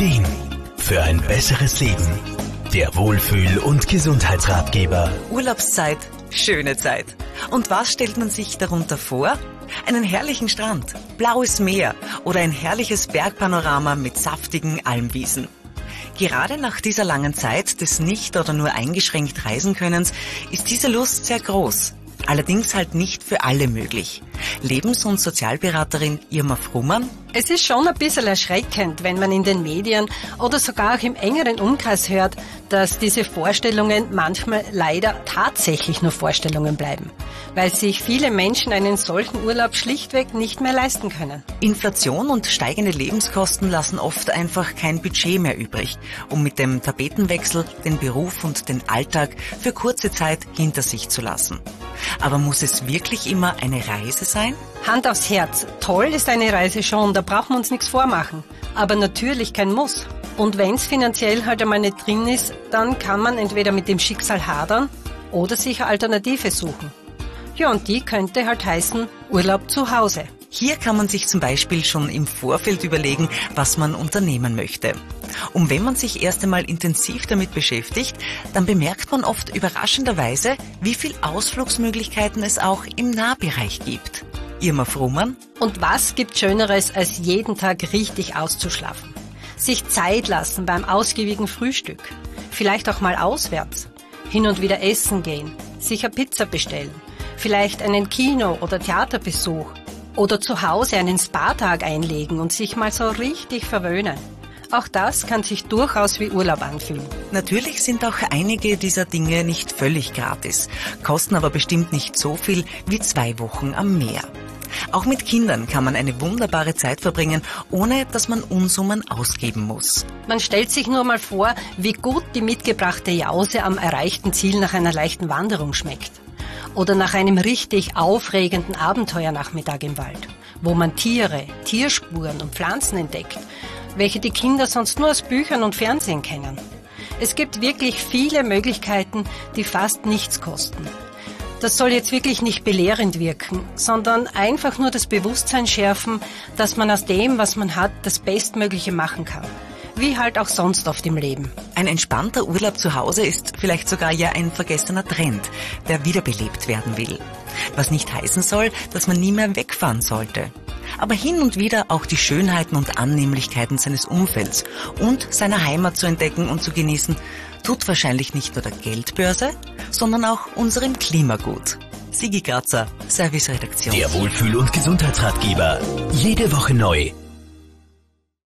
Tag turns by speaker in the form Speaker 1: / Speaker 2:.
Speaker 1: Ideen für ein besseres Leben. Der Wohlfühl- und Gesundheitsratgeber.
Speaker 2: Urlaubszeit, schöne Zeit. Und was stellt man sich darunter vor? Einen herrlichen Strand, blaues Meer oder ein herrliches Bergpanorama mit saftigen Almwiesen. Gerade nach dieser langen Zeit des nicht oder nur eingeschränkt Reisenkönnens ist diese Lust sehr groß. Allerdings halt nicht für alle möglich. Lebens- und Sozialberaterin Irma Frumann:
Speaker 3: Es ist schon ein bisschen erschreckend, wenn man in den Medien oder sogar auch im engeren Umkreis hört, dass diese Vorstellungen manchmal leider tatsächlich nur Vorstellungen bleiben, weil sich viele Menschen einen solchen Urlaub schlichtweg nicht mehr leisten können.
Speaker 2: Inflation und steigende Lebenskosten lassen oft einfach kein Budget mehr übrig, um mit dem Tapetenwechsel den Beruf und den Alltag für kurze Zeit hinter sich zu lassen. Aber muss es wirklich immer eine Reise sein?
Speaker 3: Hand aufs Herz, toll ist eine Reise schon, da brauchen wir uns nichts vormachen. Aber natürlich kein Muss. Und wenn es finanziell halt einmal nicht drin ist, dann kann man entweder mit dem Schicksal hadern oder sich eine Alternative suchen. Ja, und die könnte halt heißen Urlaub zu Hause.
Speaker 2: Hier kann man sich zum Beispiel schon im Vorfeld überlegen, was man unternehmen möchte. Und wenn man sich erst einmal intensiv damit beschäftigt, dann bemerkt man oft überraschenderweise, wie viel Ausflugsmöglichkeiten es auch im Nahbereich gibt. Irma Frumann:
Speaker 3: Und was gibt Schöneres, als jeden Tag richtig auszuschlafen? Sich Zeit lassen beim ausgiebigen Frühstück. Vielleicht auch mal auswärts. Hin und wieder essen gehen. Sich eine Pizza bestellen. Vielleicht einen Kino- oder Theaterbesuch. Oder zu Hause einen Spa-Tag einlegen und sich mal so richtig verwöhnen. Auch das kann sich durchaus wie Urlaub anfühlen.
Speaker 2: Natürlich sind auch einige dieser Dinge nicht völlig gratis, kosten aber bestimmt nicht so viel wie 2 Wochen am Meer. Auch mit Kindern kann man eine wunderbare Zeit verbringen, ohne dass man Unsummen ausgeben muss.
Speaker 3: Man stellt sich nur mal vor, wie gut die mitgebrachte Jause am erreichten Ziel nach einer leichten Wanderung schmeckt. Oder nach einem richtig aufregenden Abenteuernachmittag im Wald, wo man Tiere, Tierspuren und Pflanzen entdeckt, welche die Kinder sonst nur aus Büchern und Fernsehen kennen. Es gibt wirklich viele Möglichkeiten, die fast nichts kosten. Das soll jetzt wirklich nicht belehrend wirken, sondern einfach nur das Bewusstsein schärfen, dass man aus dem, was man hat, das Bestmögliche machen kann. Wie halt auch sonst oft im Leben.
Speaker 2: Ein entspannter Urlaub zu Hause ist vielleicht sogar ja ein vergessener Trend, der wiederbelebt werden will. Was nicht heißen soll, dass man nie mehr wegfahren sollte. Aber hin und wieder auch die Schönheiten und Annehmlichkeiten seines Umfelds und seiner Heimat zu entdecken und zu genießen, tut wahrscheinlich nicht nur der Geldbörse, sondern auch unserem Klima gut. Sigi Grazer, Serviceredaktion.
Speaker 1: Der Wohlfühl- und Gesundheitsratgeber. Jede Woche neu.